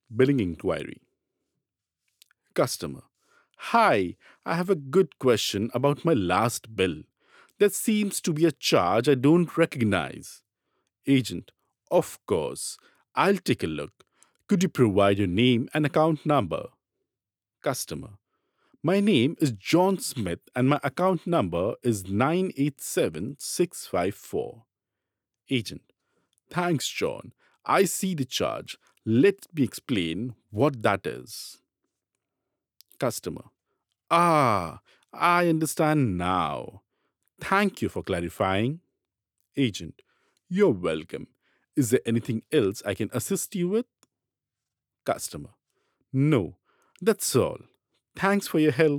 Billing inquiry. Customer. Hi, I have a good question about my last bill. There seems to be a charge I don't recognize. Agent. Of course. I'll take a look. Could you provide your name and account number? Customer. My name is John Smith and my account number is 987654. Agent. Thanks, John. I see the charge. Let me explain what that is. Customer. Ah, I understand now. Thank you for clarifying. Agent. You're welcome. Is there anything else I can assist you with? Customer. No, that's all. Thanks for your help.